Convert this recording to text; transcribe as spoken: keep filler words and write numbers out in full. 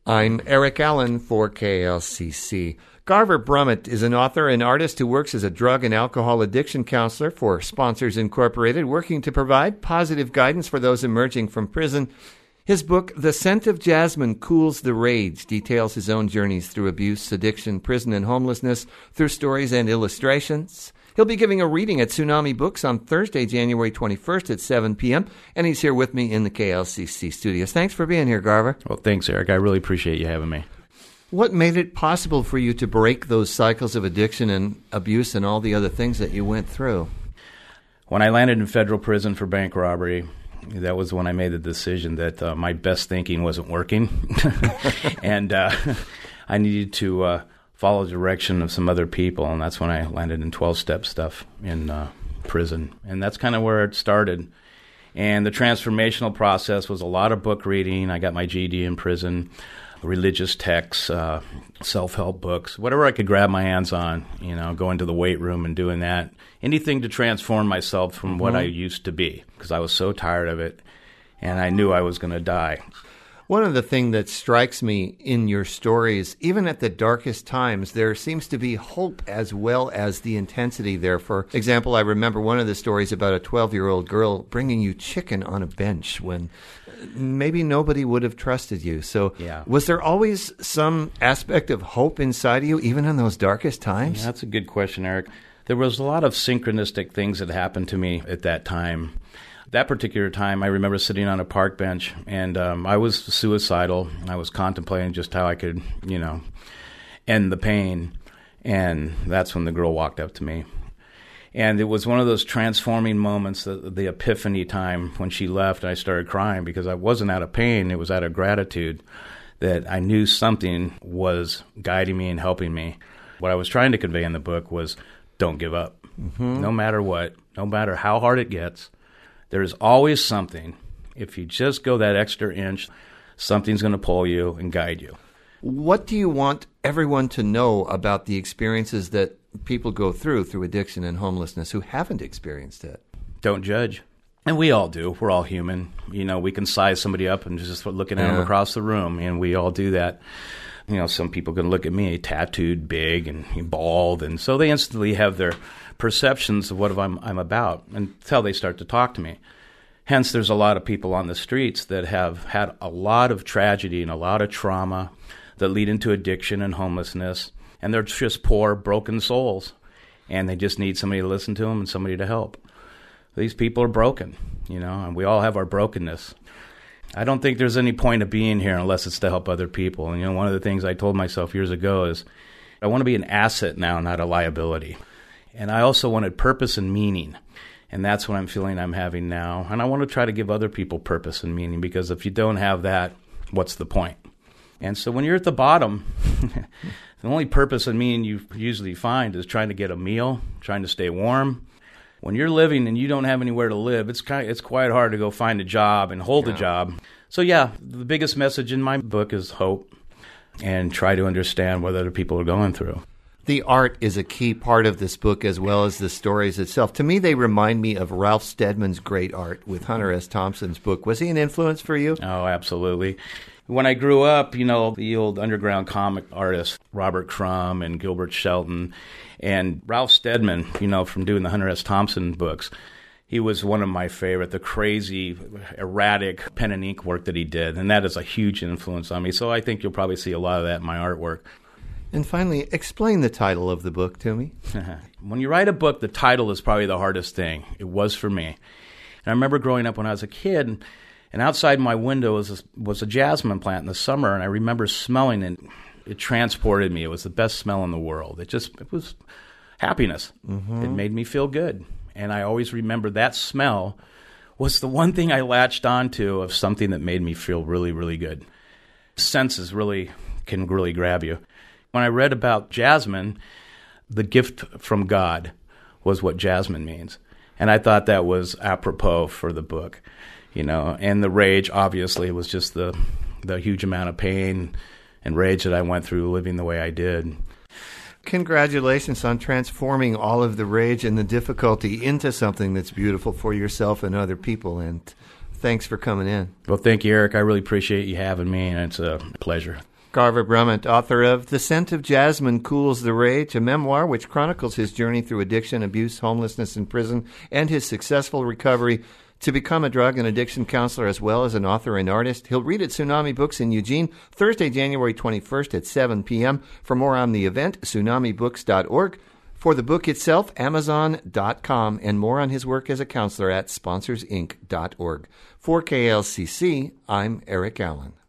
I'm Eric Allen for K L C C. Garver Brummett is an author and artist who works as a drug and alcohol addiction counselor for Sponsors Incorporated, working to provide positive guidance for those emerging from prison. His book, The Scent of Jasmine Cools the Rage, details his own journeys through abuse, addiction, prison, and homelessness through stories and illustrations. He'll be giving a reading at Tsunami Books on Thursday, January twenty-first at seven p.m., and he's here with me in the K L C C studios. Thanks for being here, Garver. Well, thanks, Eric. I really appreciate you having me. What made it possible for you to break those cycles of addiction and abuse and all the other things that you went through? When I landed in federal prison for bank robbery, that was when I made the decision that uh, my best thinking wasn't working, and uh, I needed to uh, follow the direction of some other people, and that's when I landed in twelve-step stuff in uh, prison. And that's kind of where it started. And the transformational process was a lot of book reading. I got my G E D in prison, religious texts, uh, self-help books, whatever I could grab my hands on, you know, going to the weight room and doing that. Anything to transform myself from mm-hmm. what I used to be, because I was so tired of it, and I knew I was going to die. One of the things that strikes me in your stories, even at the darkest times, there seems to be hope as well as the intensity there. For example, I remember one of the stories about a twelve-year-old girl bringing you chicken on a bench when maybe nobody would have trusted you. So yeah. Was there always some aspect of hope inside of you, even in those darkest times? Yeah, that's a good question, Eric. There was a lot of synchronistic things that happened to me at that time. That particular time, I remember sitting on a park bench, and um, I was suicidal. I was contemplating just how I could, you know, end the pain. And that's when the girl walked up to me. And it was one of those transforming moments, the, the epiphany time when she left, and I started crying because I wasn't out of pain. It was out of gratitude that I knew something was guiding me and helping me. What I was trying to convey in the book was don't give up. Mm-hmm. No matter what, no matter how hard it gets, there's always something. If you just go that extra inch, something's going to pull you and guide you. What do you want everyone to know about the experiences that people go through through addiction and homelessness who haven't experienced it? Don't judge. And we all do. We're all human. You know, we can size somebody up and just looking at yeah. them across the room, and we all do that. You know, some people can look at me tattooed, big, and bald, and so they instantly have their perceptions of what I'm, I'm about until they start to talk to me. Hence, there's a lot of people on the streets that have had a lot of tragedy and a lot of trauma that lead into addiction and homelessness, and they're just poor, broken souls, and they just need somebody to listen to them and somebody to help. These people are broken, you know, and we all have our brokenness. I don't think there's any point of being here unless it's to help other people. And, you know, one of the things I told myself years ago is I want to be an asset now, not a liability. And I also wanted purpose and meaning. And that's what I'm feeling I'm having now. And I want to try to give other people purpose and meaning, because if you don't have that, what's the point? And so when you're at the bottom, the only purpose and meaning you usually find is trying to get a meal, trying to stay warm. When you're living and you don't have anywhere to live, it's kind of, it's quite hard to go find a job and hold yeah. a job. So yeah, the biggest message in my book is hope, and try to understand what other people are going through. The art is a key part of this book, as well as the stories itself. To me, they remind me of Ralph Steadman's great art with Hunter S. Thompson's book. Was he an influence for you? Oh, absolutely. When I grew up, you know, the old underground comic artists, Robert Crumb and Gilbert Shelton, and Ralph Steadman, you know, from doing the Hunter S. Thompson books, he was one of my favorite, the crazy, erratic pen and ink work that he did, and that is a huge influence on me. So I think you'll probably see a lot of that in my artwork. And finally, explain the title of the book to me. When you write a book, the title is probably the hardest thing. It was for me. And I remember growing up when I was a kid, and outside my window was a, was a jasmine plant in the summer, and I remember smelling it. It transported me. It was the best smell in the world. It just, it was happiness. Mm-hmm. It made me feel good. And I always remember that smell was the one thing I latched onto of something that made me feel really, really good. Senses really can really grab you. When I read about jasmine, the gift from God was what jasmine means. And I thought that was apropos for the book, you know. And the rage, obviously, was just the the huge amount of pain and rage that I went through living the way I did. Congratulations on transforming all of the rage and the difficulty into something that's beautiful for yourself and other people. And thanks for coming in. Well, thank you, Eric. I really appreciate you having me, and it's a pleasure. Garver Brummett, author of The Scent of Jasmine Cools the Rage, a memoir which chronicles his journey through addiction, abuse, homelessness, and prison, and his successful recovery to become a drug and addiction counselor as well as an author and artist. He'll read at Tsunami Books in Eugene, Thursday, January twenty-first at seven p.m. For more on the event, tsunami books dot org. For the book itself, amazon dot com, and more on his work as a counselor at sponsors inc dot org. For K L C C, I'm Eric Allen.